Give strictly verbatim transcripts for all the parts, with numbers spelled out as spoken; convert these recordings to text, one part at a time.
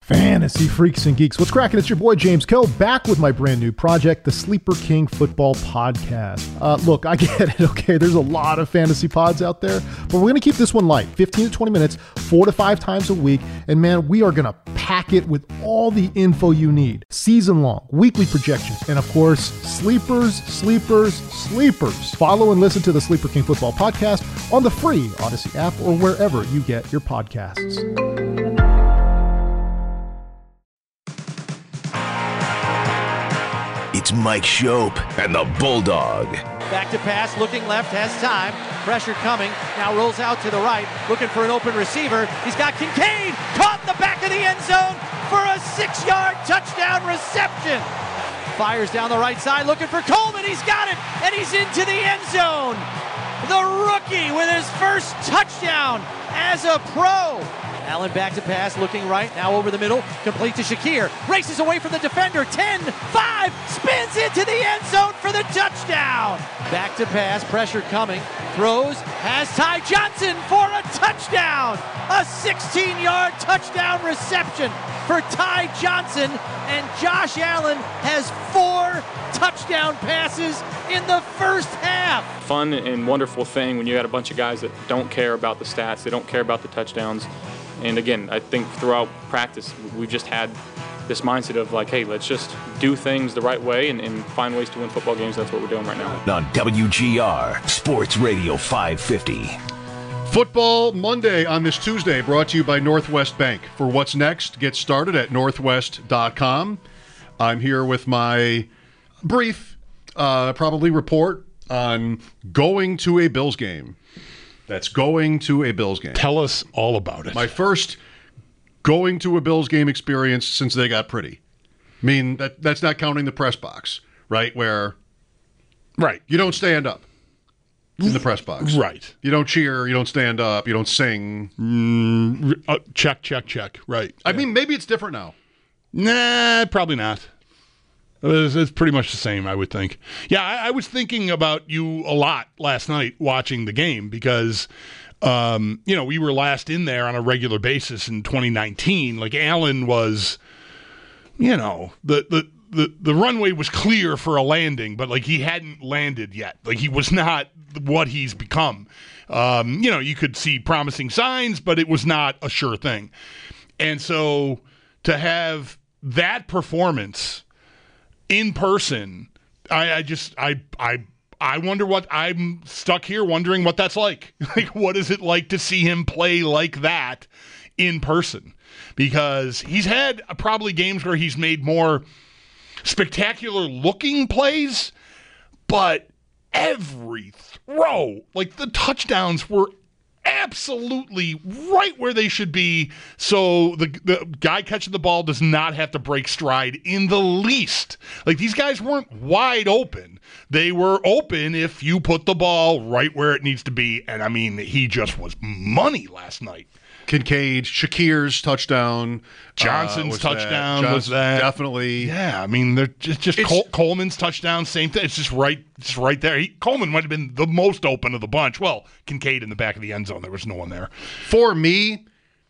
Fantasy freaks and geeks, what's cracking? It's your boy James Koh back with my brand new project, the Sleeper King Football Podcast. Uh, look, I get it, okay? There's a lot of fantasy pods out there, but we're going to keep this one light, fifteen to twenty minutes, four to five times a week, and man, we are going to pack it with all the info you need. Season long, weekly projections, and of course, sleepers, sleepers, sleepers. Follow and listen to the Sleeper King Football Podcast on the free Odyssey app or wherever you get your podcasts. It's Mike Schopp and the Bulldog. Back to pass, looking left, has time. Pressure coming, now rolls out to the right, looking for an open receiver. He's got Kincaid, caught in the back of the end zone for a six-yard touchdown reception. Fires down the right side, looking for Coleman. He's got it, and he's into the end zone. The rookie with his first touchdown as a pro. Allen back to pass, looking right, now over the middle, complete to Shakir, races away from the defender, ten, five, spins into the end zone for the touchdown. Back to pass, pressure coming, throws, has Ty Johnson for a touchdown. A sixteen-yard touchdown reception for Ty Johnson, and Josh Allen has four touchdown passes in the first half. Fun and wonderful thing when you got a bunch of guys that don't care about the stats, they don't care about the touchdowns. And again, I think throughout practice, we've just had this mindset of like, hey, let's just do things the right way and, and find ways to win football games. That's what we're doing right now. On W G R Sports Radio five fifty. Football Monday on this Tuesday, brought to you by Northwest Bank. For what's next, get started at northwest dot com. I'm here with my brief, uh, probably report on going to a Bills game. That's going to a Bills game. Tell us all about it. My first going to a Bills game experience since they got pretty. I mean, that that's not counting the press box, right? Where right. you don't stand up in the press box. Right. You don't cheer, you don't stand up, you don't sing. Mm, uh, check, check, check. Right. I yeah. mean, maybe it's different now. Nah, probably not. It's, it's pretty much the same, I would think. Yeah, I, I was thinking about you a lot last night watching the game because, um, you know, we were last in there on a regular basis in twenty nineteen. Like, Allen was, you know, the, the, the, the runway was clear for a landing, but, like, he hadn't landed yet. Like, he was not what he's become. Um, you know, you could see promising signs, but it was not a sure thing. And so to have that performance in person, I, I just I I I wonder what I'm stuck here wondering what that's like. Like, what is it like to see him play like that in person? Because he's had probably games where he's made more spectacular looking plays, but every throw, like the touchdowns were absolutely right where they should be, so the the guy catching the ball does not have to break stride in the least. Like, these guys weren't wide open. They were open if you put the ball right where it needs to be, and I mean, he just was money last night. Kincaid, Shakir's touchdown, Johnson's uh, was touchdown that. was that. Definitely. Yeah, I mean, they're just, just Col- Coleman's touchdown, same thing. It's just right, it's right there. He, Coleman might have been the most open of the bunch. Well, Kincaid in the back of the end zone, there was no one there. For me,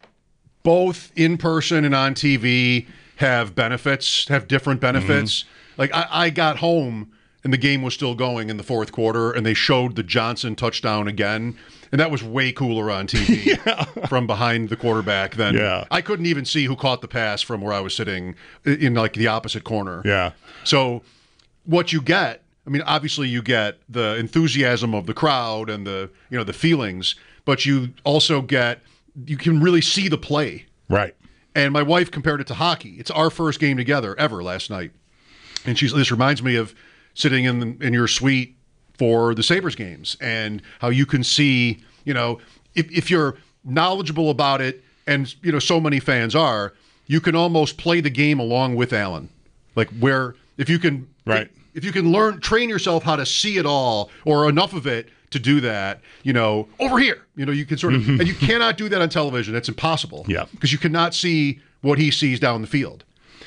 both in person and on T V have benefits, have different benefits. Mm-hmm. Like, I, I got home and the game was still going in the fourth quarter, and they showed the Johnson touchdown again. And that was way cooler on T V yeah. from behind the quarterback than yeah. I couldn't even see who caught the pass from where I was sitting in, like, the opposite corner. Yeah. So what you get, I mean, obviously you get the enthusiasm of the crowd and the, you know, the feelings, but you also get, you can really see the play. Right. And my wife compared it to hockey. It's our first game together ever last night. And she's, this reminds me of sitting in the, in your suite for the Sabres games and how you can see, you know, if, if you're knowledgeable about it, and, you know, so many fans are, you can almost play the game along with Allen. Like, where if you can, right. if, if you can learn, train yourself how to see it all or enough of it to do that, you know, over here, you know, you can sort of, and you cannot do that on television. It's impossible. Yeah. Because you cannot see what he sees down the field.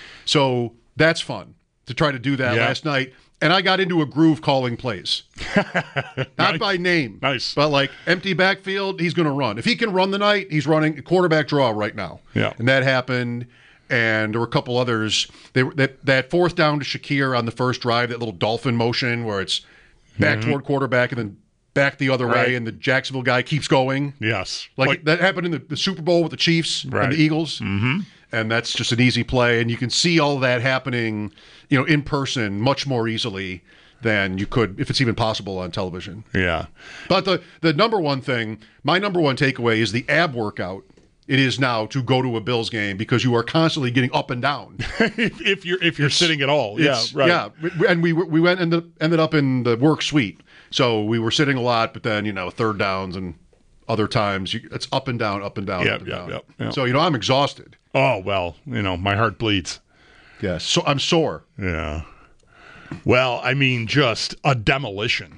So that's fun to try to do that yeah. last night. And I got into a groove calling plays. Not nice. by name. Nice. But, like, empty backfield, he's going to run. If he can run the night, he's running quarterback draw right now. Yeah. And that happened. and there were a couple others. They were that, that fourth down to Shakir on the first drive, that little dolphin motion where it's back mm-hmm. toward quarterback and then back the other right. way, and the Jacksonville guy keeps going. Yes. Like, like that happened in the, the Super Bowl with the Chiefs right. and the Eagles. Mm-hmm. And that's just an easy play, and you can see all that happening, you know, in person much more easily than you could if it's even possible on television. Yeah. But the the number one thing, my number one takeaway is the ab workout. It is now to go to a Bills game because you are constantly getting up and down. if, if you're if you're it's, sitting at all, yeah, right. Yeah, and we we went ended ended up in the work suite, so we were sitting a lot. But then you know, third downs and other times you, it's up and down, up and down, yep, up and yep, down. Yep, yep. So you know, I'm exhausted. Oh well, you know, my heart bleeds. Yes, so I'm sore. Yeah. Well, I mean, just a demolition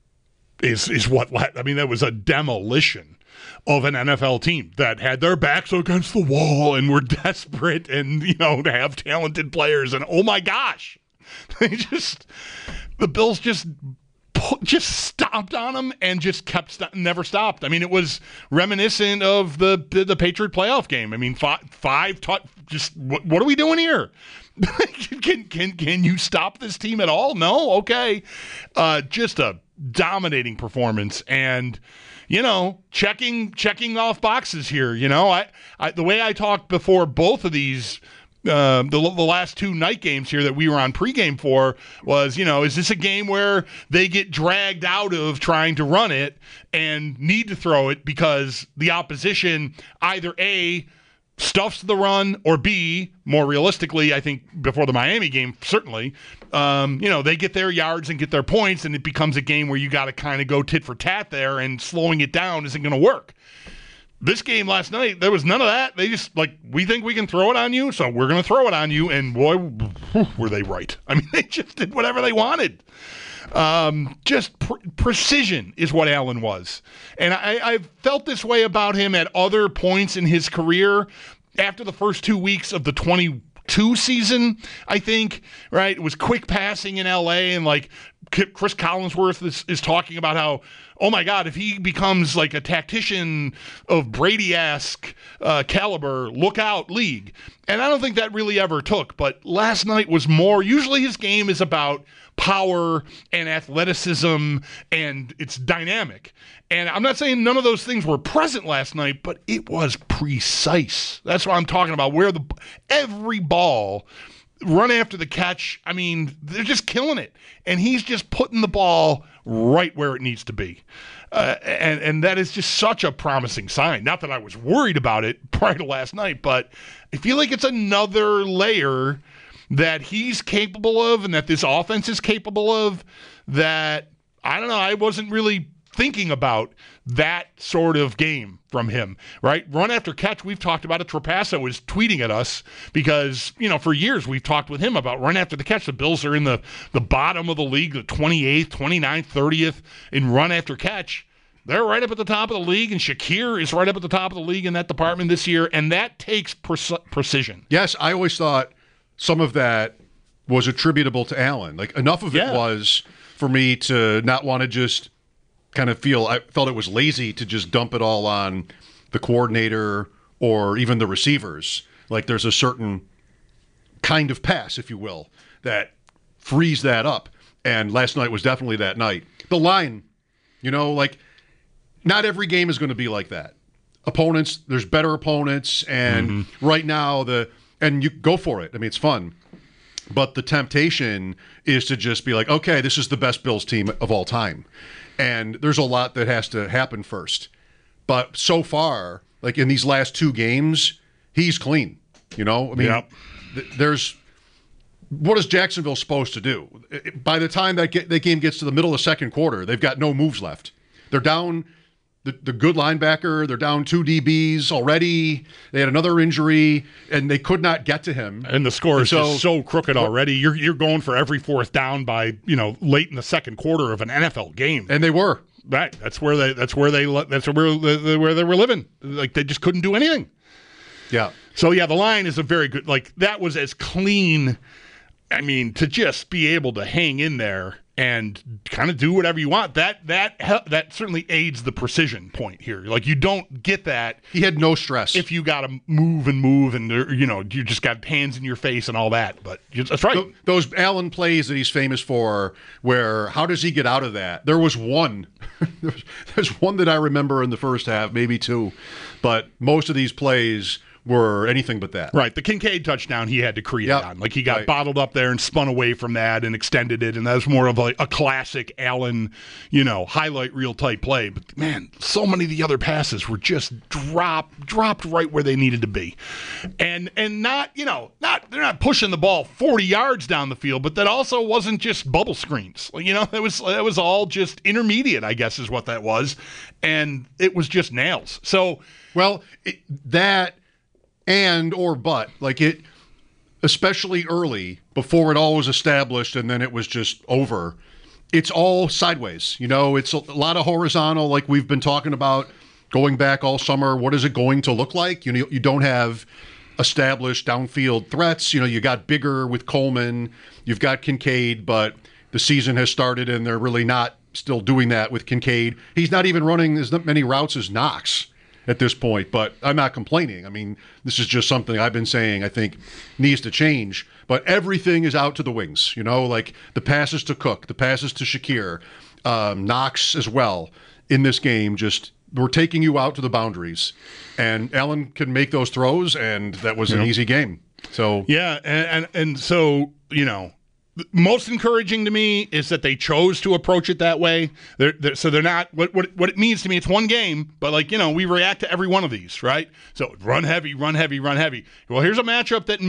is is what I mean. That was a demolition of an N F L team that had their backs against the wall and were desperate and, you know, to have talented players. And oh my gosh, they just the Bills just just stomped on them and just kept st- never stopped. I mean, it was reminiscent of the the, the Patriot playoff game. I mean, five five t- just what, what are we doing here? can can can you stop this team at all? No, okay. Uh, just a dominating performance, and you know, checking checking off boxes here. You know, I, I the way I talked before both of these. Uh, the, the last two night games here that we were on pregame for was, you know, is this a game where they get dragged out of trying to run it and need to throw it because the opposition either A, stuffs the run, or B, more realistically, I think before the Miami game, certainly, um, you know, they get their yards and get their points, and it becomes a game where you got to kind of go tit for tat there, and slowing it down isn't going to work. This game last night, there was none of that. They just, like, we think we can throw it on you, so we're going to throw it on you. And, boy, were they right. I mean, they just did whatever they wanted. Um, just pr- precision is what Allen was. And I, I've felt this way about him at other points in his career. After the first two weeks of the twenty-two season, I think, right? It was quick passing in L A, and, like, Chris Collinsworth is, is talking about how, oh my God, if he becomes like a tactician of Brady-esque uh, caliber, look out, league. And I don't think that really ever took. But last night was more, usually his game is about power and athleticism, and it's dynamic. And I'm not saying none of those things were present last night, but it was precise. That's what I'm talking about, where the every ball, run after the catch, I mean, they're just killing it. And he's just putting the ball right where it needs to be. Uh, and, and that is just such a promising sign. Not that I was worried about it prior to last night, but I feel like it's another layer that he's capable of and that this offense is capable of that, I don't know, I wasn't really thinking about that sort of game from him, right? Run after catch, we've talked about it. Trapasso is tweeting at us because, you know, for years we've talked with him about run after the catch. The Bills are in the, the bottom of the league, the twenty-eighth, twenty-ninth, thirtieth in run after catch. They're right up at the top of the league, and Shakir is right up at the top of the league in that department this year, and that takes pre- precision. Yes, I always thought some of that was attributable to Allen. Like, enough of yeah. it was for me to not want to just kind of feel, I felt it was lazy to just dump it all on the coordinator or even the receivers. Like, there's a certain kind of pass, if you will, that frees that up. And last night was definitely that night. The line, you know, like, not every game is going to be like that. Opponents, there's better opponents, and mm-hmm. right now, the and you go for it. I mean, it's fun. But the temptation is to just be like, okay, this is the best Bills team of all time. And there's a lot that has to happen first. But so far, like in these last two games, he's clean. You know, I mean, yep. th- there's what is Jacksonville supposed to do? By the time that, get, that game gets to the middle of the second quarter, they've got no moves left. They're down the, the good linebacker. They're down two D Bs already. They had another injury, and they could not get to him. And the score is so, just so crooked already. You're you're going for every fourth down by, you know, late in the second quarter of an N F L game. And they were. Right. That's where they. That's where they. That's where they, where they were living. Like, they just couldn't do anything. Yeah. So yeah, the line is a very good. Like, that was as clean. I mean, to just be able to hang in there and kind of do whatever you want. That that that certainly aids the precision point here. Like, you don't get that. He had no stress. If you got to move and move and, you know, you just got hands in your face and all that. But that's right. Th- those Allen plays that he's famous for, where how does he get out of that? There was one. there's, there's one that I remember in the first half, maybe two. But most of these plays were anything but that. Right. The Kincaid touchdown he had to create yep. on. Like, he got right. bottled up there and spun away from that and extended it, and that was more of a, a classic Allen, you know, highlight reel type play. But, man, so many of the other passes were just dropped, dropped right where they needed to be. And and not, you know, not they're not pushing the ball forty yards down the field, but that also wasn't just bubble screens. You know, it was, it was all just intermediate, I guess is what that was. And it was just nails. So, well, it, that... And or but, like it, especially early, before it all was established and then it was just over, it's all sideways. You know, it's a, a lot of horizontal, like we've been talking about going back all summer. What is it going to look like? You know, you don't have established downfield threats. You know, you got bigger with Coleman, you've got Kincaid, but the season has started and they're really not still doing that with Kincaid. He's not even running as many routes as Knox at this point, but I'm not complaining. I mean, this is just something I've been saying I think needs to change. But everything is out to the wings, you know, like the passes to Cook, the passes to Shakir, um, Knox as well in this game. Just we're taking you out to the boundaries, and Allen can make those throws, and that was an yep. easy game. So yeah, and, and and so you know. Most encouraging to me is that they chose to approach it that way. They're, they're, so they're not what, what what it means to me. It's one game, but like you know, we react to every one of these, right? So run heavy, run heavy, run heavy. Well, here's a matchup that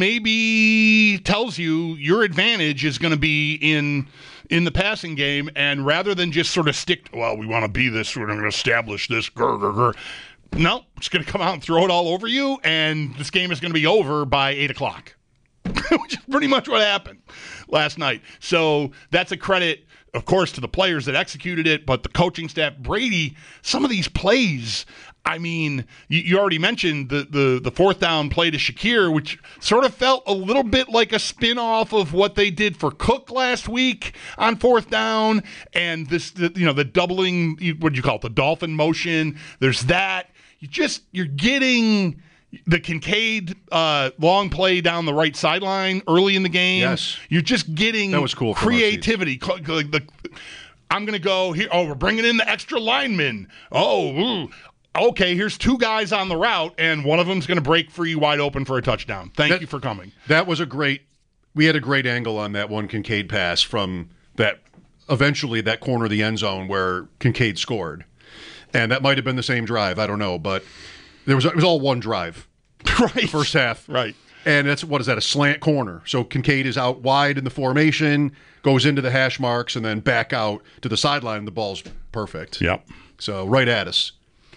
maybe tells you your advantage is going to be in in the passing game, and rather than just sort of stick, well, we want to be this, we're going to establish this. Grr, grr, grr. No, it's going to come out and throw it all over you, and this game is going to be over by eight o'clock. Which is pretty much what happened last night. So that's a credit, of course, to the players that executed it, but the coaching staff. Brady, some of these plays, I mean, you, you already mentioned the, the, the fourth down play to Shakir, which sort of felt a little bit like a spin-off of what they did for Cook last week on fourth down, and this, the, you know, the doubling, what do you call it, the dolphin motion. There's that. You just, you're getting the Kincaid uh, long play down the right sideline early in the game. Yes. You're just getting that was cool creativity. Like the, I'm going to go here. Oh, we're bringing in the extra linemen. Oh, ooh. Okay, here's two guys on the route, and one of them's going to break free wide open for a touchdown. Thank that, you for coming. That was a great – we had a great angle on that one Kincaid pass from that – eventually that corner of the end zone where Kincaid scored. And that might have been the same drive. I don't know, but – There was it was all one drive, right? First half, right? And that's what is that? A slant corner. So Kincaid is out wide in the formation, goes into the hash marks, and then back out to the sideline. And the ball's perfect. Yep. So right at us.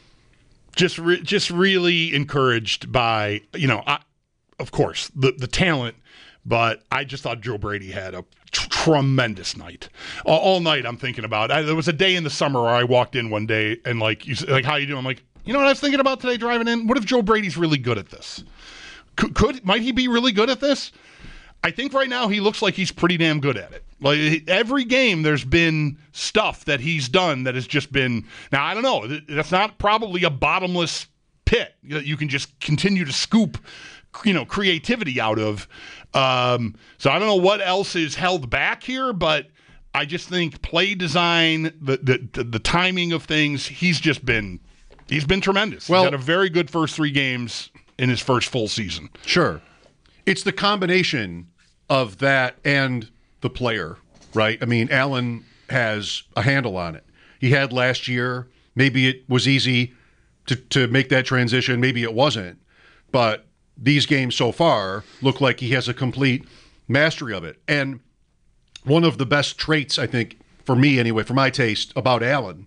Just, re- just really encouraged by you know, I, of course the the talent, but I just thought Joe Brady had a t- tremendous night. All, all night I'm thinking about. I, there was a day in the summer where I walked in one day and like you like how you doing? I'm like. You know what I was thinking about today driving in? What if Joe Brady's really good at this? Could, could might he be really good at this? I think right now he looks like he's pretty damn good at it. Like every game there's been stuff that he's done that has just been, now I don't know, that's not probably a bottomless pit that you can just continue to scoop, you know, creativity out of. Um, so I don't know what else is held back here, but I just think play design, the the, the, the timing of things, he's just been He's been tremendous. Well, he's had a very good first three games in his first full season. Sure. It's the combination of that and the player, right? I mean, Allen has a handle on it. He had last year. Maybe it was easy to, to make that transition. Maybe it wasn't. But these games so far look like he has a complete mastery of it. And one of the best traits, I think, for me anyway, for my taste, about Allen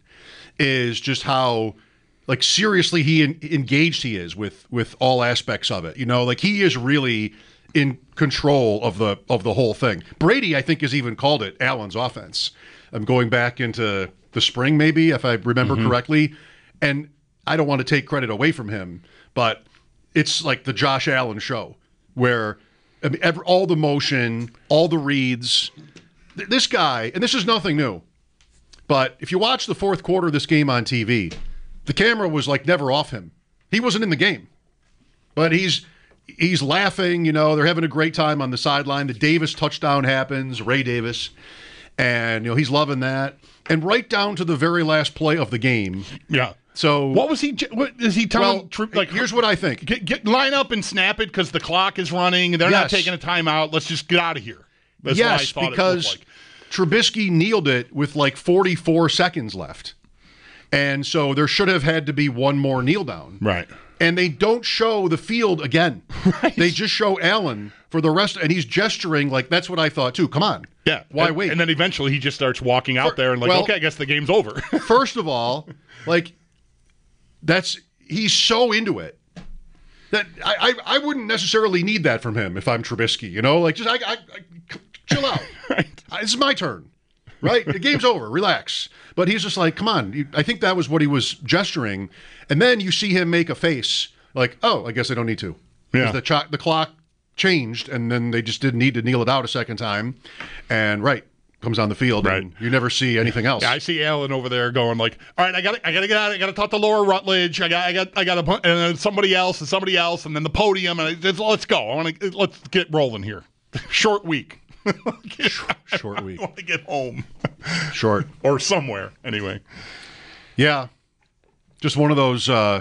is just how – like seriously, he en- engaged he is with with all aspects of it. You know, like he is really in control of the of the whole thing. Brady, I think, has even called it Allen's offense. I'm going back into the spring, maybe if I remember mm-hmm. correctly, and I don't want to take credit away from him, but it's like the Josh Allen show, where I mean, every, all the motion, all the reads, th- this guy, and this is nothing new, but if you watch the fourth quarter of this game on T V, the camera was like never off him. He wasn't in the game, but he's he's laughing. You know, they're having a great time on the sideline. The Davis touchdown happens, Ray Davis, and you know he's loving that. And right down to the very last play of the game. Yeah. So what was he? What is he telling? Well, troop, like, here's what I think: get, get line up and snap it because the clock is running. They're yes. not taking a timeout. Let's just get out of here. That's yes, what I thought because it looked like. Trubisky kneeled it with like forty-four seconds left, and so there should have had to be one more kneel down. Right. And they don't show the field again. Right. They just show Allen for the rest, and he's gesturing like that's what I thought too. Come on. Yeah. Why and, wait? And then eventually he just starts walking out For, there and like, well, okay, I guess the game's over. First of all, like that's he's so into it that I, I I wouldn't necessarily need that from him if I'm Trubisky. You know, like just I, I, I chill out. Right. It's my turn. Right? The game's over. Relax. But he's just like, come on. I think that was what he was gesturing. And then you see him make a face like, oh, I guess I don't need to. Yeah. Because the, ch- the clock changed, and then they just didn't need to kneel it out a second time. And, right, comes on the field, right. and you never see anything else. Yeah, I see Allen over there going like, all right, I got I got to get out. I got to talk to Laura Rutledge. I got I got I got to, and then somebody else and somebody else, and then the podium, and I, just, let's go. I want to let's get rolling here. Short week. Short week. I want to get home. Short. Or somewhere, anyway. Yeah. Just one of those uh,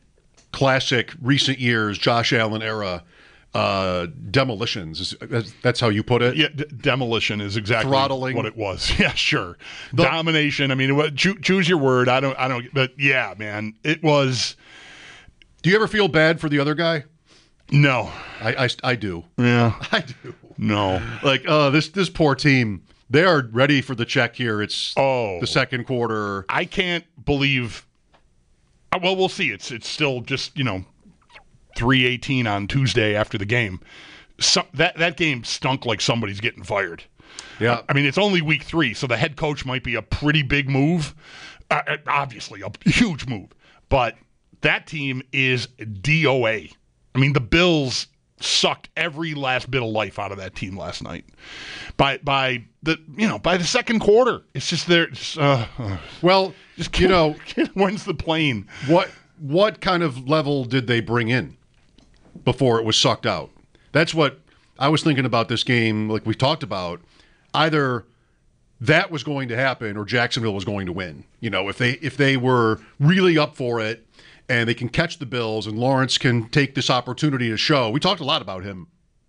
classic recent years, Josh Allen era uh, demolitions. That's how you put it? Yeah, d- demolition is exactly Throttling. what it was. Yeah, sure. The- Domination. I mean, what, choo- choose your word. I don't, I don't, but yeah, man, it was. Do you ever feel bad for the other guy? No. I, I, I do. Yeah. I do. No. Like, uh, this this poor team, they are ready for the check here. It's Oh. the second quarter. I can't believe. uh, Well, we'll see. It's it's still just, you know, three eighteen on Tuesday after the game. So, that that game stunk like somebody's getting fired. Yeah. I mean, it's only week three, so the head coach might be a pretty big move. Uh, obviously, a huge move. But that team is D O A. I mean, the Bills sucked every last bit of life out of that team last night. By by the you know by the second quarter, it's just there. Uh, uh, Well, just you know, when's the plane? what what kind of level did they bring in before it was sucked out? That's what I was thinking about this game, like we talked about. Either that was going to happen or Jacksonville was going to win. You know, if they if they were really up for it and they can catch the Bills and Lawrence can take this opportunity to show. We talked a lot about him.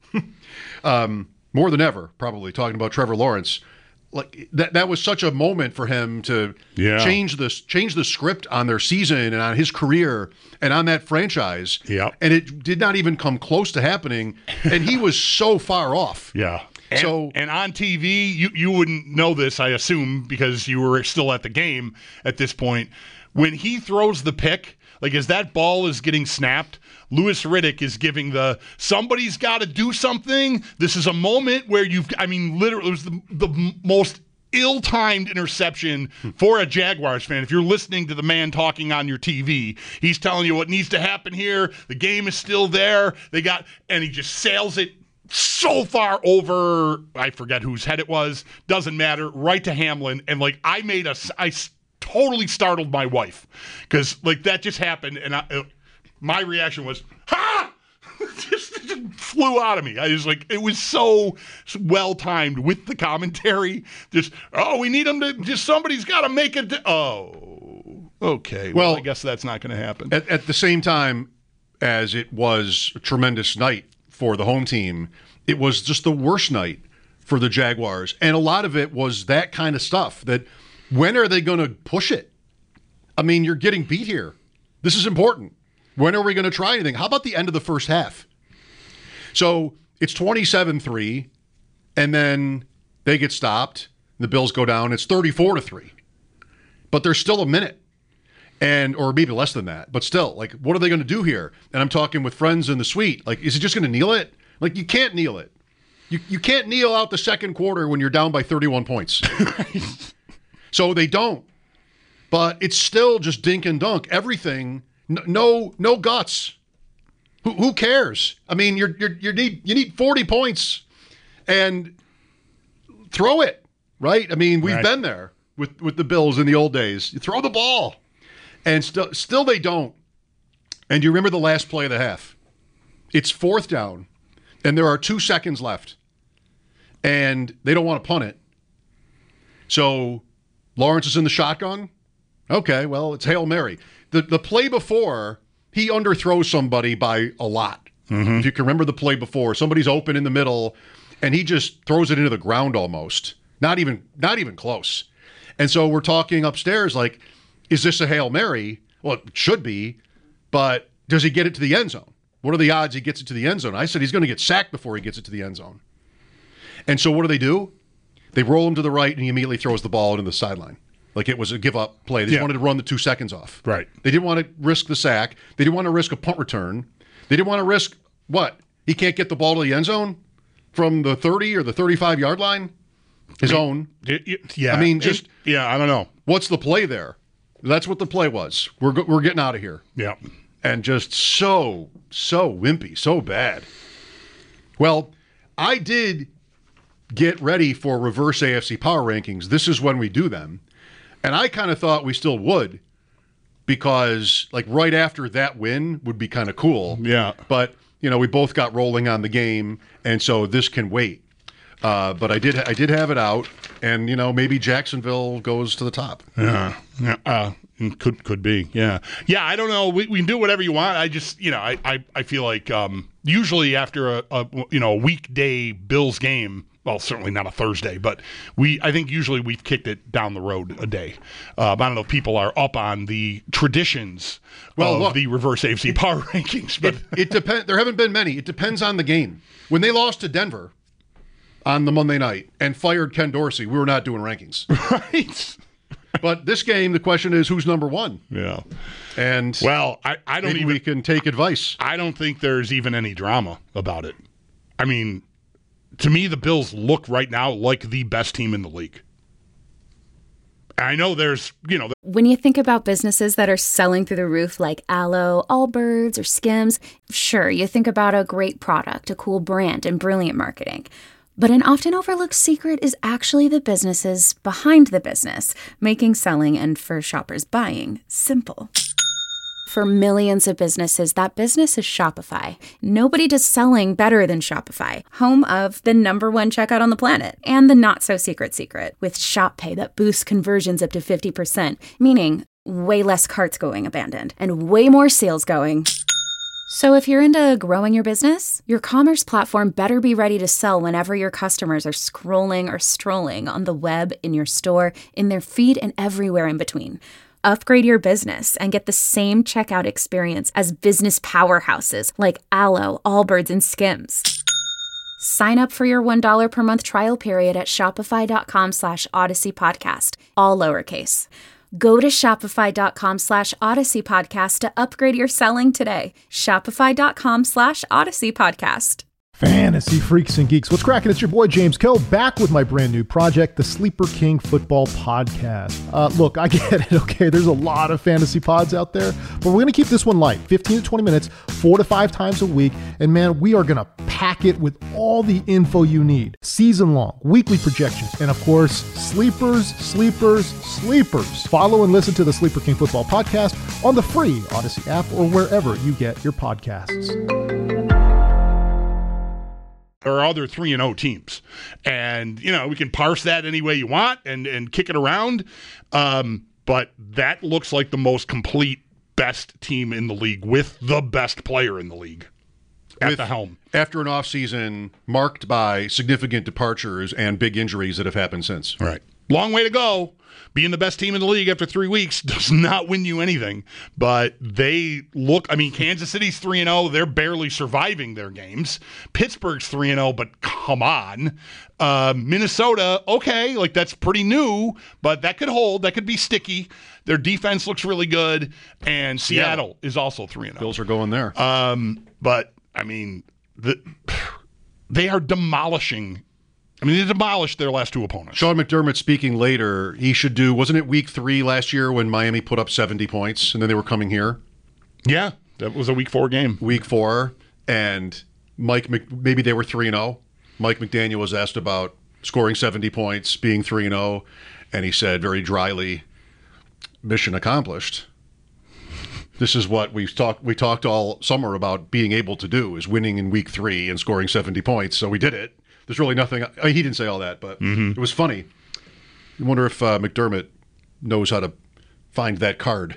um, more than ever, probably, talking about Trevor Lawrence. Like that that was such a moment for him to Yeah. change this change the script on their season and on his career and on that franchise. Yeah. And it did not even come close to happening. And he was so far off. Yeah. And, So- and on T V, you, you wouldn't know this, I assume, because you were still at the game at this point. When he throws the pick, like as that ball is getting snapped, Louis Riddick is giving the somebody's got to do something. This is a moment where you've, I mean, literally, it was the, the most ill-timed interception for a Jaguars fan. If you're listening to the man talking on your T V, he's telling you what needs to happen here. The game is still there. They got, and he just sails it so far over, I forget whose head it was, doesn't matter, right to Hamlin. And like, I made a, I totally startled my wife because like that just happened. And I, uh, my reaction was, ha! just, just flew out of me. I was like, it was so well timed with the commentary. Just, oh, we need them to, just somebody's got to make it. To, oh, okay. Well, Well, I guess that's not going to happen. At, at the same time as it was a tremendous night for the home team, it was just the worst night for the Jaguars. And a lot of it was that kind of stuff that when are they going to push it? I mean, you're getting beat here. This is important. When are we going to try anything? How about the end of the first half? So it's twenty-seven three, and then they get stopped. The Bills go down. It's thirty-four to three. But there's still a minute. And or maybe less than that. But still, like, what are they going to do here? And I'm talking with friends in the suite. Like, is he just going to kneel it? Like, you can't kneel it. You you can't kneel out the second quarter when you're down by thirty-one points. So they don't. But it's still just dink and dunk. Everything. No no, no guts. Who who cares? I mean, you're you're you need you need forty points and throw it. right? I mean, we've Right. been there with, with the Bills in the old days. You throw the ball. And still, still they don't. And you remember the last play of the half. It's fourth down, and there are two seconds left. And they don't want to punt it. So Lawrence is in the shotgun. Okay, well, it's Hail Mary. The the play before, he underthrows somebody by a lot. Mm-hmm. If you can remember the play before, somebody's open in the middle, and he just throws it into the ground almost. Not even not even close. And so we're talking upstairs like, is this a Hail Mary? Well, it should be, but does he get it to the end zone? What are the odds he gets it to the end zone? I said he's going to get sacked before he gets it to the end zone. And so what do they do? They roll him to the right, and he immediately throws the ball into the sideline. Like it was a give-up play. They just Yeah. wanted to run the two seconds off. Right. They didn't want to risk the sack. They didn't want to risk a punt return. They didn't want to risk, what? He can't get the ball to the end zone from the thirty or the thirty-five-yard line? His I mean, own. It, it, yeah. I mean, just- It, yeah, I don't know. What's the play there? That's what the play was. We're go- we're getting out of here. Yeah. And just so, so wimpy, so bad. Well, I did get ready for reverse A F C power rankings. This is when we do them. And I kind of thought we still would because, like, right after that win would be kind of cool. Yeah. But, you know, we both got rolling on the game, and so this can wait. Uh, but I did I did have it out, and, you know, maybe Jacksonville goes to the top. Yeah, yeah, uh, could could be, yeah, yeah. I don't know. We, we can do whatever you want. I just, you know, I, I, I feel like um, usually after a, a you know a weekday Bills game, well, certainly not a Thursday, but we I think usually we've kicked it down the road a day. Uh, I don't know if people are up on the traditions Well, of look, the reverse A F C power rankings, but It, it depends. There haven't been many. It depends on the game. When they lost to Denver on the Monday night and fired Ken Dorsey, we were not doing rankings. right, But this game, the question is who's number one, yeah. and Well, I, I don't maybe even we can take advice. I don't think there's even any drama about it. I mean, to me, the Bills look right now like the best team in the league. I know there's, you know, When you think about businesses that are selling through the roof like Aloe, Allbirds, or Skims, sure, you think about a great product, a cool brand, and brilliant marketing. But an often overlooked secret is actually the businesses behind the business, making selling and, for shoppers, buying simple. For millions of businesses, that business is Shopify. Nobody does selling better than Shopify, home of the number one checkout on the planet and the not-so-secret secret with Shop Pay that boosts conversions up to fifty percent, meaning way less carts going abandoned and way more sales going. So if you're into growing your business, your commerce platform better be ready to sell whenever your customers are scrolling or strolling on the web, in your store, in their feed, and everywhere in between. Upgrade your business and get the same checkout experience as business powerhouses like Aloe, Allbirds, and Skims. Sign up for your one dollar per month trial period at shopify.com slash Odyssey Podcast, all lowercase. Go to shopify.com slash Odyssey Podcast to upgrade your selling today. Shopify.com slash Odyssey Podcast. Fantasy freaks and geeks, what's cracking? It's your boy James Kill back with my brand new project, the Sleeper King Football Podcast. Uh, look, I get it, okay? There's a lot of fantasy pods out there, but we're going to keep this one light, fifteen to twenty minutes, four to five times a week. And man, we are going to pack it with all the info you need. Season long, weekly projections, and of course, sleepers, sleepers, sleepers. Follow and listen to the Sleeper King Football Podcast on the free Odyssey app or wherever you get your podcasts. there are other three and oh teams. And, you know, we can parse that any way you want and, and kick it around. Um, but that looks like the most complete, best team in the league with the best player in the league at with, the helm. After an offseason marked by significant departures and big injuries that have happened since. Right. Long way to go. Being the best team in the league after three weeks does not win you anything. But they look, I mean, Kansas City's three and oh. They're barely surviving their games. Pittsburgh's three and oh, but come on. Uh, Minnesota, okay, like that's pretty new, but that could hold. That could be sticky. Their defense looks really good. And Seattle yeah. is also three and oh. Bills are going there. Um, but, I mean, the, they are demolishing I mean, they demolished their last two opponents. Sean McDermott speaking later, he should do, wasn't it week three last year when Miami put up seventy points and then they were coming here? Yeah, that was a week four game. Week four, and Mike, Mc, maybe they were three and oh. Mike McDaniel was asked about scoring seventy points, being three and oh, and he said very dryly, mission accomplished. This is what we've talked we talked all summer about being able to do, is winning in week three and scoring seventy points. So we did it. There's really nothing. I mean, he didn't say all that, but mm-hmm. It was funny. I wonder if uh, McDermott knows how to find that card.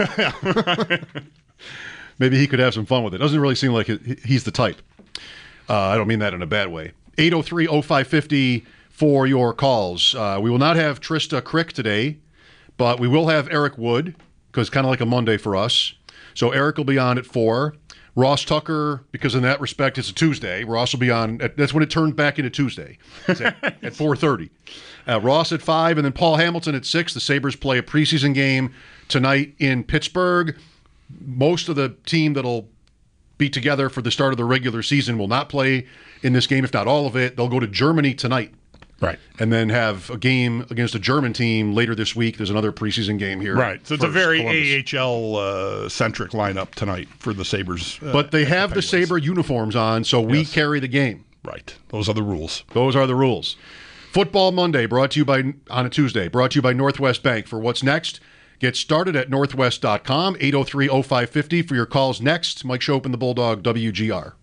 Maybe he could have some fun with it. Doesn't really seem like it, he's the type. Uh, I don't mean that in a bad way. eight oh three oh five five oh for your calls. Uh, we will not have Trista Crick today, but we will have Eric Wood, because it's kind of like a Monday for us. So Eric will be on at four. Ross Tucker, because in that respect it's a Tuesday. Ross will be on. At, that's when it turned back into Tuesday. It's at, at four thirty. Uh, Ross at five, and then Paul Hamilton at six. The Sabres play a preseason game tonight in Pittsburgh. Most of the team that'll be together for the start of the regular season will not play in this game, if not all of it. They'll go to Germany tonight. Right. And then have a game against a German team later this week. There's another preseason game here. Right. So it's a very Columbus. A H L-centric uh, lineup tonight for the Sabres. Uh, but they have the, the Sabre uniforms on, so we yes. carry the game. Right. Those are the rules. Those are the rules. Football Monday, brought to you by on a Tuesday, brought to you by Northwest Bank. For what's next, get started at northwest dot com, eight oh three oh five five oh for your calls next. Mike Schopp and the Bulldog, W G R.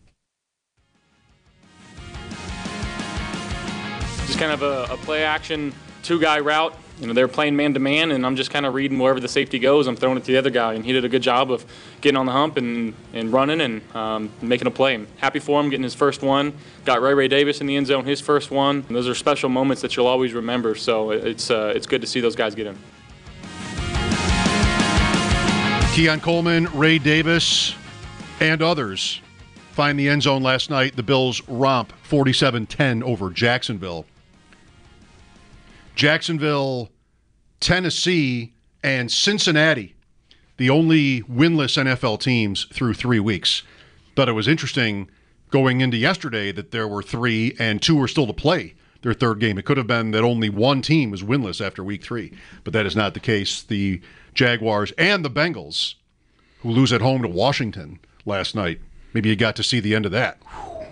Just kind of a, a play action two-guy route. You know, they're playing man-to-man, and I'm just kind of reading wherever the safety goes. I'm throwing it to the other guy, and he did a good job of getting on the hump and, and running and um, making a play. I'm happy for him getting his first one. Got Ray Ray Davis in the end zone, his first one. And those are special moments that you'll always remember, so it's uh, it's good to see those guys get in. Keon Coleman, Ray Davis, and others find the end zone last night. The Bills romp forty-seven ten over Jacksonville. Jacksonville, Tennessee, and Cincinnati, the only winless N F L teams through three weeks. Thought it was interesting going into yesterday that there were three and two were still to play their third game. It could have been that only one team was winless after week three, but that is not the case. The Jaguars and the Bengals, who lose at home to Washington last night. Maybe you got to see the end of that.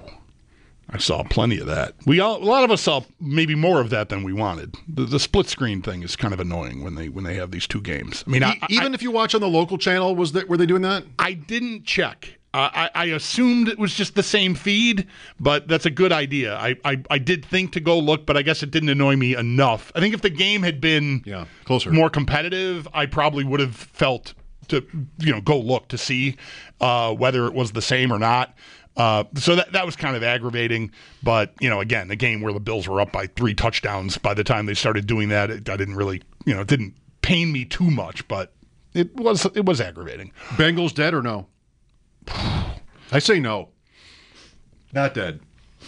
I saw plenty of that. We all, a lot of us saw maybe more of that than we wanted. The, the split screen thing is kind of annoying when they when they have these two games. I mean, e- I, even I, if you watch on the local channel, was that were they doing that? I didn't check. Uh, I, I assumed it was just the same feed, but that's a good idea. I, I, I did think to go look, but I guess it didn't annoy me enough. I think if the game had been yeah, closer, more competitive, I probably would have felt to you know go look to see uh, whether it was the same or not. Uh, so that that was kind of aggravating, but you know, again, the game where the Bills were up by three touchdowns by the time they started doing that, it, I didn't really, you know, it didn't pain me too much, but it was it was aggravating. Bengals dead or no? I say no. Not dead.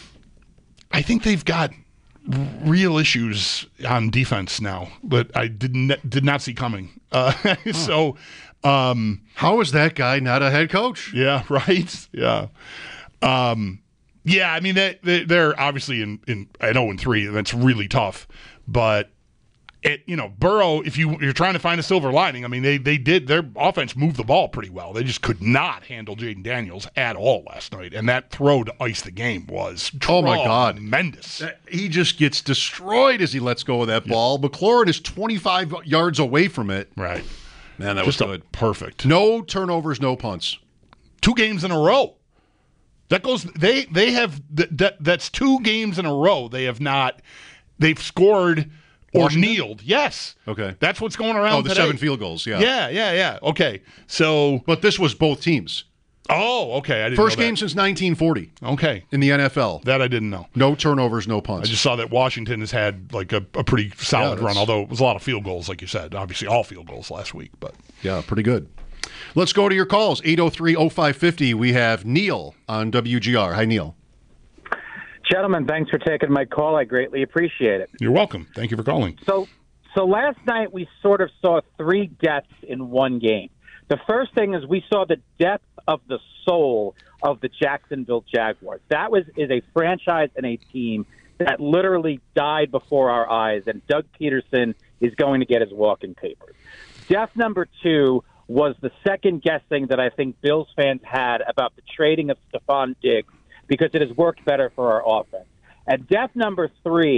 I think they've got real issues on defense now that I didn't did not see coming. Uh, huh. So, um, how is that guy not a head coach? Yeah, right. Yeah. Um, yeah, I mean, they, they, they're obviously in, in at oh and three, and that's really tough. But, it you know, Burrow, if you, you're trying to find a silver lining, I mean, they, they did, their offense moved the ball pretty well. They just could not handle Jaden Daniels at all last night. And that throw to ice the game was oh my God, tremendous. He just gets destroyed as he lets go of that yeah. ball. McLaurin is twenty-five yards away from it. Right. Man, that just was good. Perfect. No turnovers, no punts. Two games in a row. That goes. They they have that. That's two games in a row. They have not. They've scored or Washington? Kneeled. Yes. Okay. That's what's going around. Oh, the today. seven field goals. Yeah. Yeah. Yeah. Yeah. Okay. So. But this was both teams. Oh, okay. I didn't First know that. game since nineteen forty. Okay. In the N F L. That I didn't know. No turnovers, no punts. I just saw that Washington has had like a, a pretty solid yeah, run, although it was a lot of field goals, like you said. Obviously, all field goals last week, but yeah, pretty good. Let's go to your calls. eight oh three oh five five oh. We have Neil on W G R. Hi, Neil. Gentlemen, thanks for taking my call. I greatly appreciate it. You're welcome. Thank you for calling. So, so last night we sort of saw three deaths in one game. The first thing is we saw the death of the soul of the Jacksonville Jaguars. That was is a franchise and a team that literally died before our eyes, and Doug Peterson is going to get his walking papers. Death number two was the second guessing that I think Bills fans had about the trading of Stephon Diggs because it has worked better for our offense. And death number three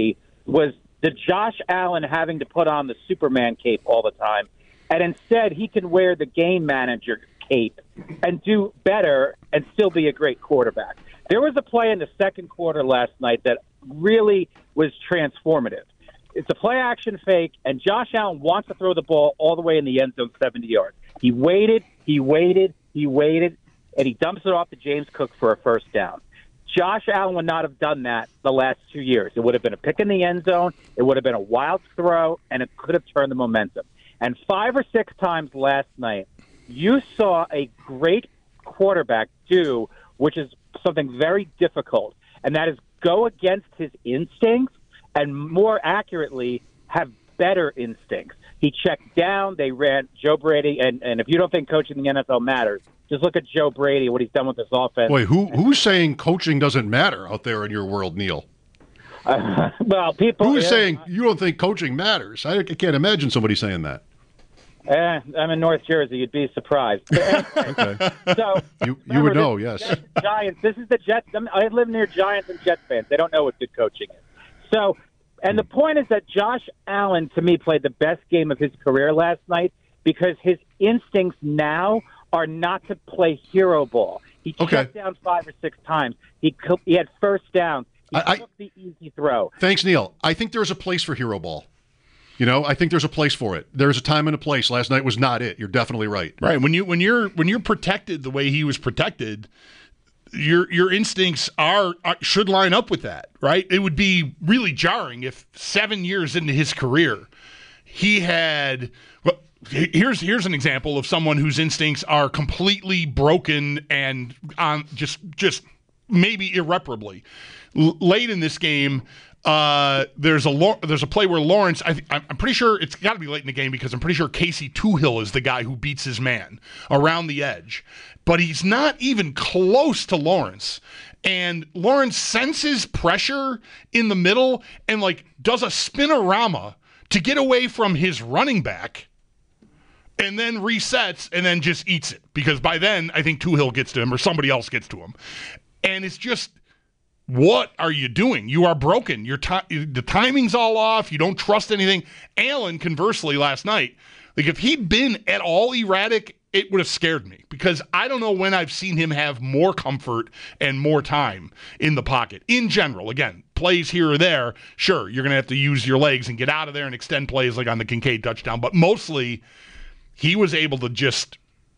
was the Josh Allen having to put on the Superman cape all the time, and instead he can wear the game manager cape and do better and still be a great quarterback. There was a play in the second quarter last night that really was transformative. It's a play-action fake, and Josh Allen wants to throw the ball all the way in the end zone, seventy yards. He waited, he waited, he waited, and he dumps it off to James Cook for a first down. Josh Allen would not have done that the last two years. It would have been a pick in the end zone, it would have been a wild throw, and it could have turned the momentum. And five or six times last night, you saw a great quarterback do, which is something very difficult, and that is go against his instincts and more accurately have better instincts. He checked down, they ran Joe Brady, and, and if you don't think coaching in the N F L matters, just look at Joe Brady, what he's done with this offense. Wait, who who's saying coaching doesn't matter out there in your world, Neil? Uh, well, people... Who's yeah, saying you don't think coaching matters? I, I can't imagine somebody saying that. Eh, I'm in North Jersey. You'd be surprised. Anyway, okay. So you you would know, this, yes. Jets, Giants. This is the Jets. I live near Giants and Jets fans. They don't know what good coaching is. So, and the point is that Josh Allen, to me, played the best game of his career last night because his instincts now are not to play hero ball. He okay. checked down five or six times. He he had first downs. He I, took the easy throw. Thanks, Neil. I think there's a place for hero ball. You know, I think there's a place for it. There's a time and a place. Last night was not it. You're definitely right. Right. When you when you're when you're protected the way he was protected, your your instincts are, are should line up with that, right? It would be really jarring if seven years into his career, he had. Well, here's here's an example of someone whose instincts are completely broken and on just just maybe irreparably. L- late in this game. Uh, there's a there's a play where Lawrence, I th- I'm pretty sure it's got to be late in the game because I'm pretty sure Casey Toohill is the guy who beats his man around the edge, but he's not even close to Lawrence. And Lawrence senses pressure in the middle and like does a spinorama to get away from his running back, and then resets and then just eats it because by then I think Toohill gets to him or somebody else gets to him, and it's just. What are you doing? You are broken. Your ti- the timing's all off. You don't trust anything. Allen, conversely, last night, like if he'd been at all erratic, it would have scared me because I don't know when I've seen him have more comfort and more time in the pocket. In general, again, plays here or there, sure, you're going to have to use your legs and get out of there and extend plays like on the Kincaid touchdown, but mostly he was able to just,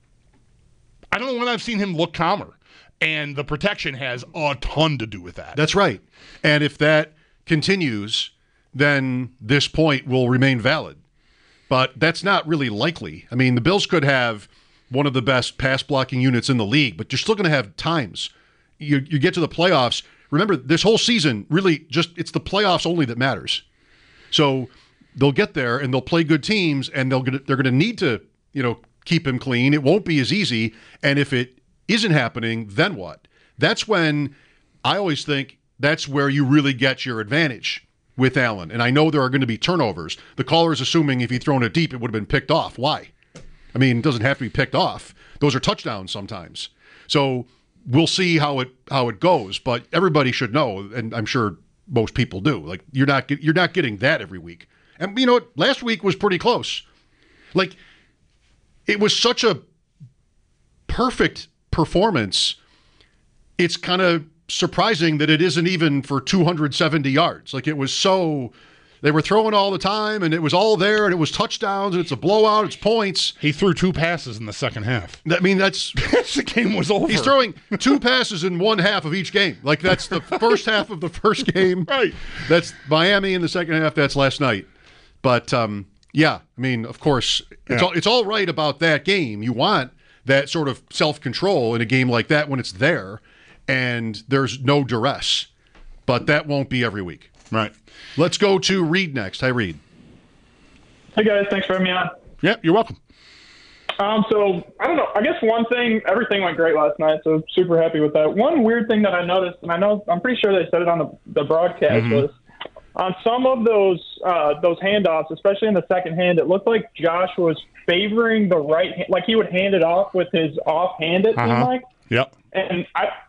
I don't know when I've seen him look calmer. And the protection has a ton to do with that. That's right. And if that continues, then this point will remain valid. But that's not really likely. I mean, the Bills could have one of the best pass blocking units in the league, but you're still going to have times. You, you get to the playoffs. Remember, this whole season, really just it's the playoffs only that matters. So they'll get there and they'll play good teams, and they'll get, they're going to need to, you know, keep him clean. It won't be as easy. And if it isn't happening, then what? That's when I always think that's where you really get your advantage with Allen. And I know there are going to be turnovers. The caller is assuming if he'd thrown it deep, it would have been picked off. Why? I mean, it doesn't have to be picked off. Those are touchdowns sometimes. So we'll see how it how it goes. But everybody should know, and I'm sure most people do. Like you're not you're not getting that every week. And you know what? Last week was pretty close. Like it was such a perfect performance, it's kind of surprising that it isn't even for two hundred seventy yards. Like it was so, they were throwing all the time and it was all there and it was touchdowns and it's a blowout, it's points. He threw two passes in the second half. I mean, that's... the game was over. He's throwing two passes in one half of each game. Like that's the first half of the first game. Right. That's Miami in the second half. That's last night. But um, yeah, I mean, of course, it's, yeah. all, it's all right about that game. You want that sort of self-control in a game like that when it's there and there's no duress. But that won't be every week. Right. Let's go to Reed next. Hi, Reed. Hey, guys. Thanks for having me on. Yeah, you're welcome. Um, so, I don't know. I guess one thing, everything went great last night, so super happy with that. One weird thing that I noticed, and I know, I'm pretty sure they said it on the, the broadcast, mm-hmm. was on some of those uh, those handoffs, especially in the second hand, it looked like Josh was favoring the right hand, like he would hand it off with his off hand, it uh-huh. seemed like. Yep. And I,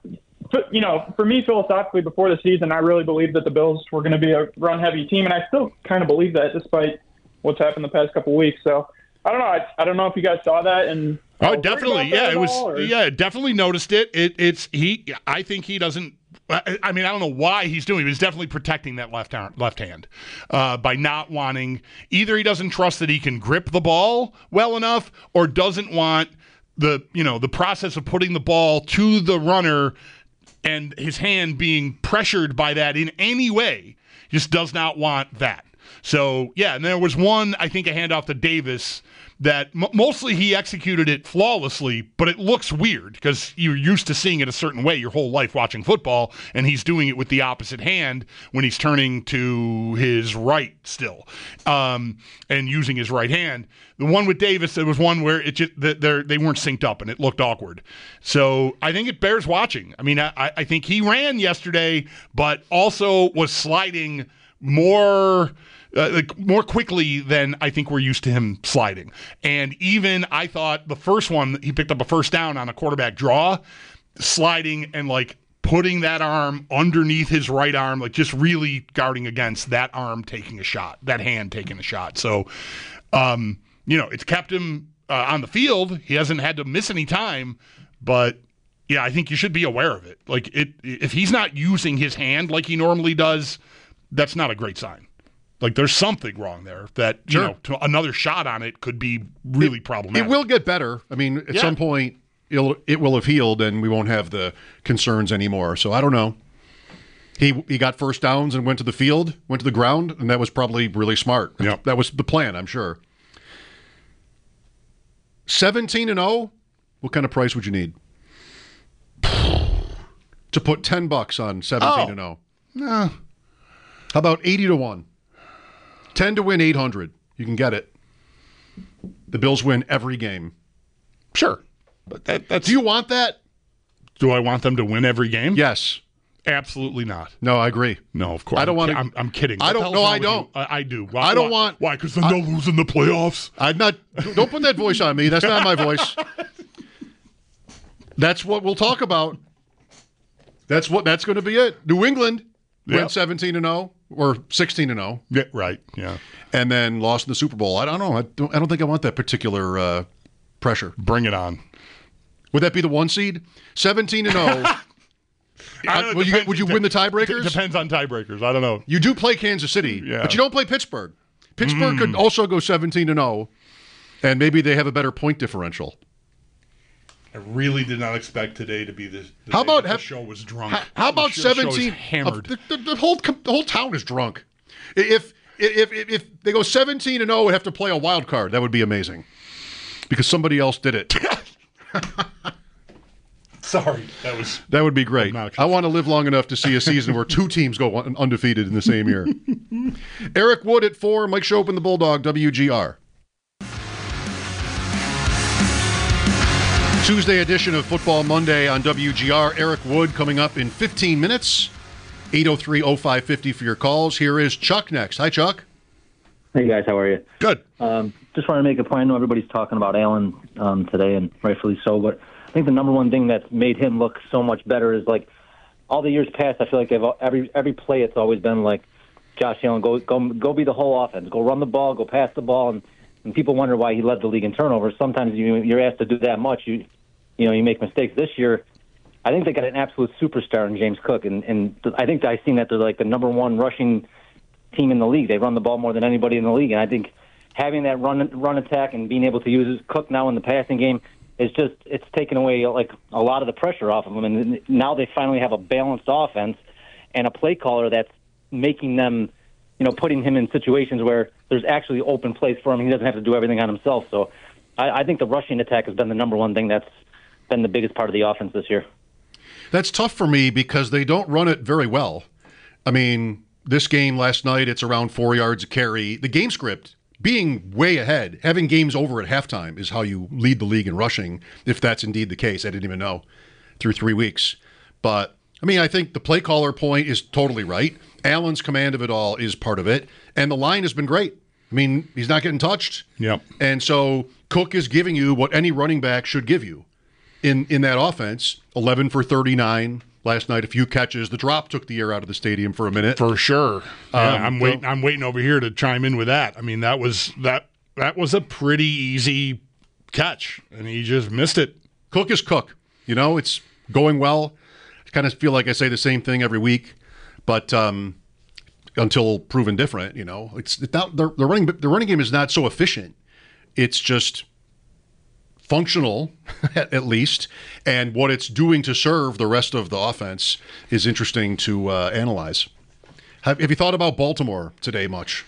you know, for me, philosophically, before the season, I really believed that the Bills were going to be a run-heavy team, and I still kind of believe that despite what's happened the past couple of weeks. So I don't know. I, I don't know if you guys saw that. And oh, definitely, yeah, it was. All, yeah, definitely noticed it. It, it's he. I think he doesn't. I mean, I don't know why he's doing it. But he's definitely protecting that left hand, left hand uh, by not wanting. Either he doesn't trust that he can grip the ball well enough, or doesn't want the you know the process of putting the ball to the runner and his hand being pressured by that in any way. Just does not want that. So yeah, and there was one, I think, a handoff to Davis that m- mostly he executed it flawlessly, but it looks weird because you're used to seeing it a certain way your whole life watching football, and he's doing it with the opposite hand when he's turning to his right still, um, and using his right hand. The one with Davis, there was one where it just they they weren't synced up and it looked awkward. So I think it bears watching. I mean, I, I think he ran yesterday, but also was sliding more. Uh, like more quickly than I think we're used to him sliding. And even I thought the first one, he picked up a first down on a quarterback draw, sliding and like putting that arm underneath his right arm, like just really guarding against that arm taking a shot, that hand taking a shot. So, um, you know, it's kept him uh, on the field. He hasn't had to miss any time, but yeah, I think you should be aware of it. Like it, if he's not using his hand like he normally does, that's not a great sign. Like there's something wrong there that, you Sure. know, to another shot on it could be really it, problematic. It will get better. I mean, at Yeah. some point, it'll, it will have healed and we won't have the concerns anymore. So I don't know. He he got first downs and went to the field, went to the ground, and that was probably really smart. Yep. That was the plan, I'm sure. seventeen and oh, what kind of price would you need? To put ten bucks on seventeen and oh. No. How about eighty to one? ten to win eight hundred. You can get it. The Bills win every game. Sure. But that, that's. Do you want that? Do I want them to win every game? Yes. Absolutely not. No, I agree. No, of course. I don't I'm, want ki- to. I'm, I'm kidding. I What the don't. hell's No, wrong I with don't. you? I, I do. Why, I don't why, want. Why? Because then they'll lose in the playoffs. I'm not. Don't put that voice on me. That's not my voice. That's what we'll talk about. That's what. That's going to be it. New England Yep. went seventeen and oh or sixteen and oh, Yeah, right. Yeah. and then lost in the Super Bowl. I don't know. I don't. I don't think I want that particular uh, pressure. Bring it on. Would that be the one seed? seventeen and oh. I don't know, would, you, depends- would you win the tiebreakers? D- depends on tiebreakers. I don't know. You do play Kansas City, Yeah. but you don't play Pittsburgh. Pittsburgh Mm. could also go seventeen and oh, and maybe they have a better point differential. I really did not expect today to be the, the How day about that have, the show was drunk. How, how about The show- the show is seventeen? hammered? uh, the, the, the whole com- the whole town is drunk. If if if, if they go seventeen and oh and have to play a wild card, that would be amazing, because somebody else did it. Sorry, that was That would be great. obnoxious. I want to live long enough to see a season where two teams go un- undefeated in the same year. Eric Wood at four, Mike Schopp and the Bulldog, W G R. Tuesday edition of Football Monday on W G R. Eric Wood coming up in fifteen minutes. eight oh three oh five fifty for your calls. Here is Chuck next. Hi, Chuck. Hey, guys. How are you? good. Um, just want to make a point. I know everybody's talking about Allen um, today, and rightfully so, but I think the number one thing that's made him look so much better is, like, all the years past, I feel like they've every every play it's always been like, Josh Allen, go go go be the whole offense. Go run the ball, go pass the ball, and, and people wonder why he led the league in turnovers. Sometimes you, you're asked to do that much, you you know, you make mistakes. This year, I think they got an absolute superstar in James Cook, and, and I think I've seen that they're like the number one rushing team in the league. They run the ball more than anybody in the league, and I think having that run run attack and being able to use Cook now in the passing game is just, it's taken away like a lot of the pressure off of them, and now they finally have a balanced offense and a play caller that's making them, you know, putting him in situations where there's actually open plays for him. He doesn't have to do everything on himself. So I, I think the rushing attack has been the number one thing that's been the biggest part of the offense this year. That's tough for me because they don't run it very well. I mean, this game last night, it's around four yards a carry. The game script, being way ahead, having games over at halftime is how you lead the league in rushing, if that's indeed the case. I didn't even know through three weeks. But, I mean, I think the play caller point is totally right. Allen's command of it all is part of it. And the line has been great. I mean, he's not getting touched. Yep. And so Cook is giving you what any running back should give you in, in that offense. eleven for thirty-nine, last night. A few catches. The drop took the air out of the stadium for a minute. For sure. Yeah, Um, I'm waiting. I'm waiting over here to chime in with that. I mean, that was that that was a pretty easy catch, and he just missed it. Cook is Cook. You know, it's going well. I kind of feel like I say the same thing every week, but um, until proven different, you know, it's, it's not the, the running the running game is not so efficient. It's just functional, at least, and what it's doing to serve the rest of the offense is interesting to uh, analyze. Have, have you thought about Baltimore today much?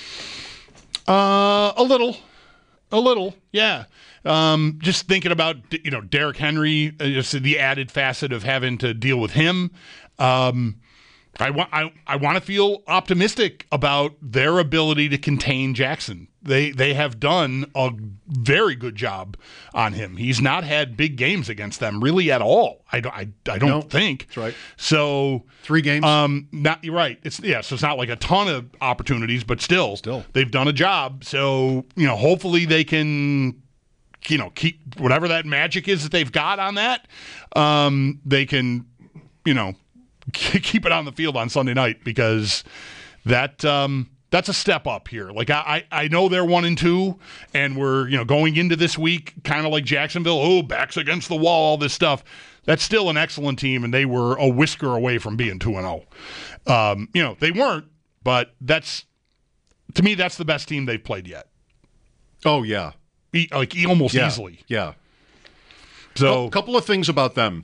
Uh, a little, a little, yeah. Um, just thinking about, you know, Derrick Henry, uh, just the added facet of having to deal with him. Um, I want, I, I want to feel optimistic about their ability to contain Jackson. They, they have done a very good job on him. He's not had big games against them really at all. I don't, I, I don't No, think. that's right. So Three games. Um, not you're right. It's yeah. So it's not like a ton of opportunities, but still, Still. they've done a job. So you know, hopefully they can, you know, keep whatever that magic is that they've got on that. Um, they can, you know, keep it on the field on Sunday night because that um, that's a step up here. Like I, I know they're one and two, and we're you know going into this week kind of like Jacksonville. Oh, backs against the wall, all this stuff. That's still an excellent team, and they were a whisker away from being two and zero. Um, you know they weren't, but that's to me that's the best team they've played yet. Oh yeah, E- like e- almost yeah. easily. Yeah. So A couple of things about them.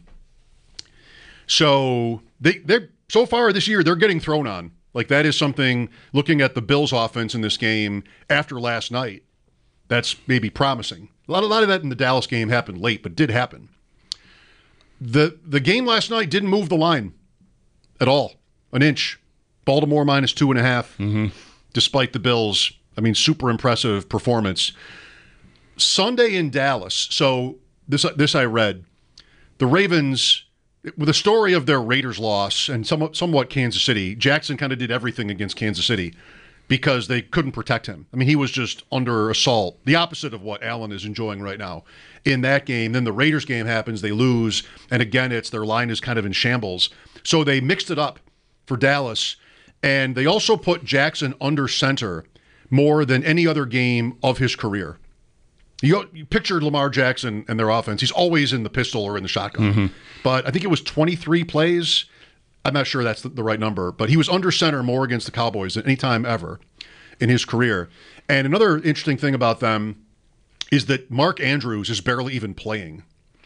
So they they're so far this year they're getting thrown on. Like that is something. Looking at the Bills' offense in this game after last night, that's maybe promising. A lot, a lot of that in the Dallas game happened late, but did happen. the The game last night didn't move the line at all, an inch. Baltimore minus two and a half, mm-hmm. despite the Bills. I mean, super impressive performance. Sunday in Dallas. So this this I read. The Ravens, with the story of their Raiders loss and somewhat, somewhat Kansas City, Jackson kind of did everything against Kansas City because they couldn't protect him. I mean, he was just under assault, the opposite of what Allen is enjoying right now in that game. Then the Raiders game happens, they lose, and again, it's their line is kind of in shambles. So they mixed it up for Dallas, and they also put Jackson under center more than any other game of his career. You, you pictured Lamar Jackson and their offense. He's always in the pistol or in the shotgun. Mm-hmm. But I think it was twenty-three plays. I'm not sure that's the, the right number. But he was under center more against the Cowboys than any time ever in his career. And another interesting thing about them is that Mark Andrews is barely even playing.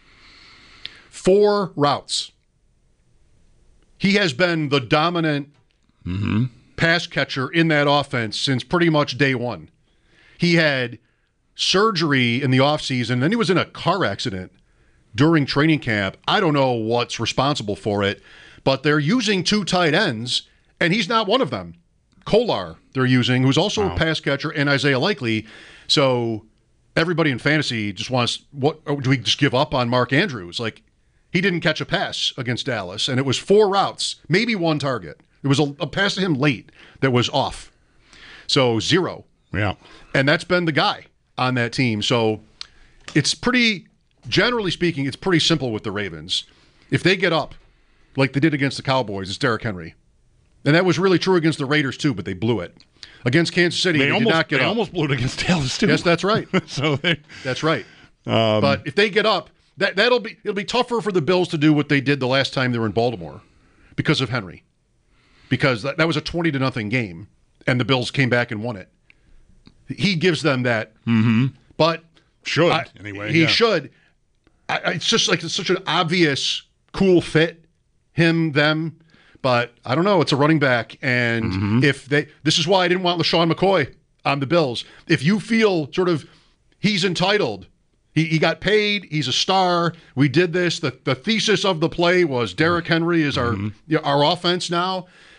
Four routes. He has been the dominant mm-hmm. pass catcher in that offense since pretty much day one. He had surgery in the offseason, and then he was in a car accident during training camp. I don't know what's responsible for it, but they're using two tight ends, and he's not one of them. Kolar they're using, who's also wow. a pass catcher, and Isaiah Likely. So everybody in fantasy just wants, what do we just give up on Mark Andrews? Like, he didn't catch a pass against Dallas, and it was four routes, maybe one target. It was a, a pass to him late that was off. So zero. Yeah. And that's been the guy on that team. So it's pretty, generally speaking, it's pretty simple with the Ravens. If they get up, like they did against the Cowboys, it's Derrick Henry. And that was really true against the Raiders, too, but they blew it. Against Kansas City, they, they almost, did not get they up. They almost blew it against Dallas, too. Yes, that's right. so they, That's right. Um, but if they get up, that, that'll be it'll be tougher for the Bills to do what they did the last time they were in Baltimore because of Henry. Because that, that was a twenty to nothing game, and the Bills came back and won it. He gives them that. Mm-hmm. But should I, anyway. He yeah. should. I, I, it's just like it's such an obvious, cool fit, him, them. But I don't know. It's a running back, and mm-hmm. if they, this is why I didn't want LaShawn McCoy on the Bills. If you feel sort of he's entitled, he, he got paid, he's a star. We did this. The the thesis of the play was Derrick Henry is our mm-hmm. our offense now.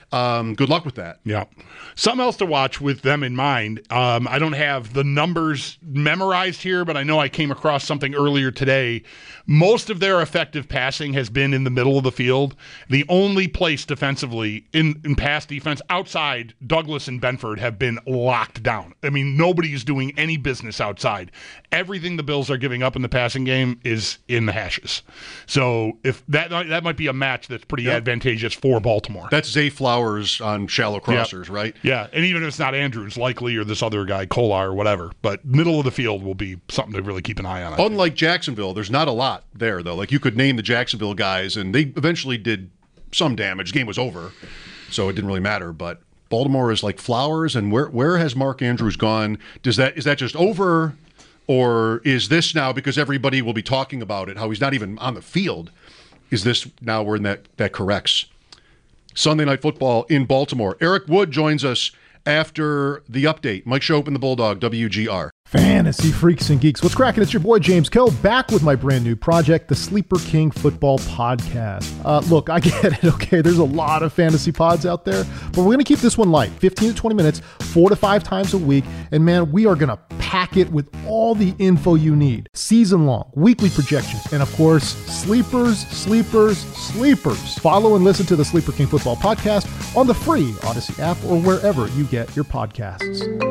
Um, good luck with that. Yeah. Something else to watch with them in mind. Um, I don't have the numbers memorized here, but I know I came across something earlier today. Most of their effective passing has been in the middle of the field. The only place defensively in, in pass defense outside Douglas and Benford have been locked down. I mean, nobody is doing any business outside. Everything the Bills are giving up in the passing game is in the hashes. So if that that might be a match that's pretty yep. advantageous for Baltimore. That's Zay Flowers on shallow crossers, yep. right? Yeah, and even if it's not Andrews, likely, or this other guy, Kolar or whatever, but middle of the field will be something to really keep an eye on. I Unlike think. Jacksonville, there's not a lot there, though. Like, you could name the Jacksonville guys, and they eventually did some damage. The game was over, so it didn't really matter. But Baltimore is like Flowers, and where where has Mark Andrews gone? Does that is that just over, or is this now, because everybody will be talking about it, how he's not even on the field, is this now where that, that corrects? Sunday Night Football in Baltimore. Eric Wood joins us after the update. Mike Schopp and the Bulldog, W G R. Fantasy freaks and geeks. What's cracking? It's your boy James Kell, back with my brand new project, the Sleeper King Football Podcast. Uh, look, I get it, okay? There's a lot of fantasy pods out there, but we're going to keep this one light, fifteen to twenty minutes, four to five times a week. And man, we are going to pack it with all the info you need. Season long, weekly projections, and of course, sleepers, sleepers, sleepers. Follow and listen to the Sleeper King Football Podcast on the free Odyssey app or wherever you get your podcasts.